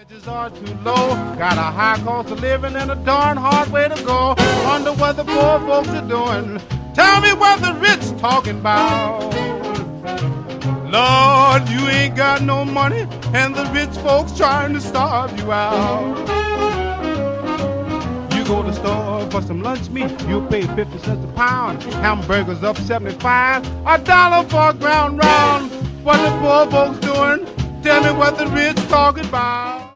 Wages are too low, got a high cost of living and a darn hard way to go. Wonder what the poor folks are doing. Tell me what the rich talking about. Lord, you ain't got no money and the rich folks trying to starve you out. You go to the store for some lunch meat, you pay 50 cents a pound. Hamburgers up 75, $1 for a ground round. What the poor folks doing? Tell me what the rich talking about.